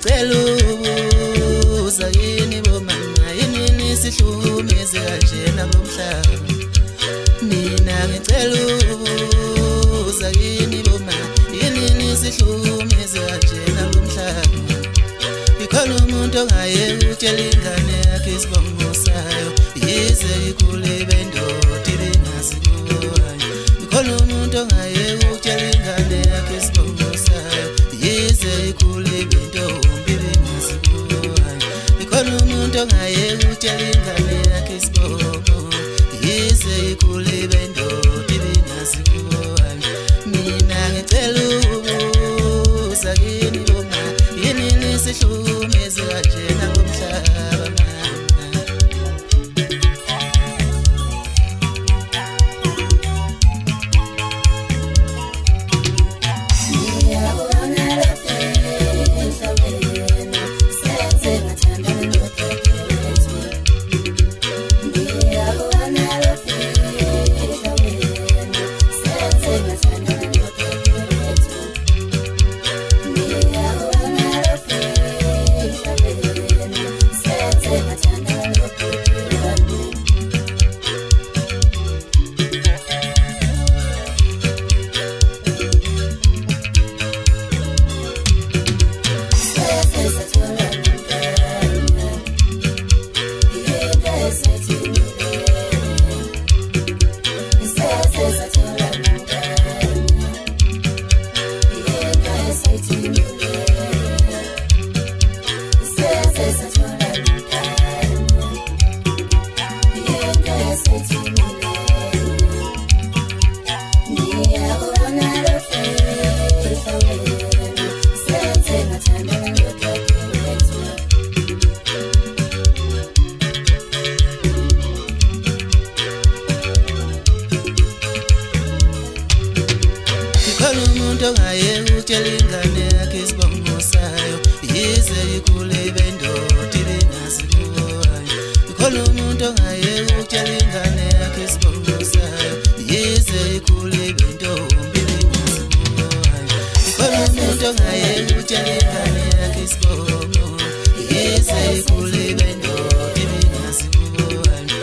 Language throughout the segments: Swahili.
ngicela ubuza yini bomama yini nisihlukumeze kanjena ngomhlaba mina ngicela ubuza yini bomama yini nisihlukumeze kanjena ngomhlaba ikhona umuntu ongaye utshela ingane yakhe isibongo sayo yize ikhule bendoda ibingazi kuwayo ikhona umuntu ongaye utshela ingane yakhe isibongo sayo yize ikhule bentombi ibingazi kuwayo ikhona umuntu ongaye utshela ingane yakhe isibongo yize ikhule bendoda ibingazi kuwayo mina ngicela ubuza kini boma yini nisihlukumeze kanjena ngomhlaba mama umuntu ongaye utshela ingane yakhe isibongo sayo yize ikhule bendoda ibingazi kuwayo ikhona umuntu ongaye utshela ingane yakhe isibongo sayo yize ikhule bentombi ibingazi kuwayo ikhona umuntu ongaye utshela ingane yakhe isibongo yize ikhule bendoda ibingazi kuwayo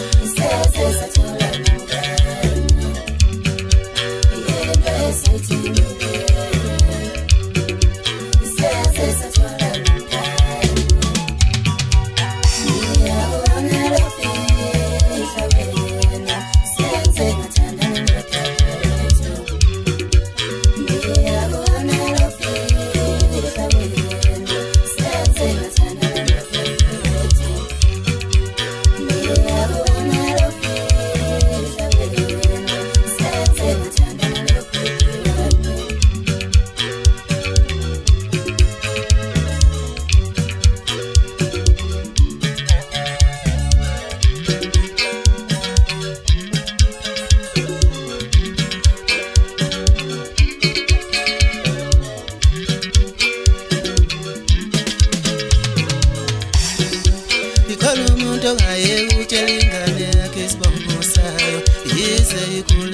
ikhona umuntu ongaye utshela ingane yakhe isibongo sayo yize ikhule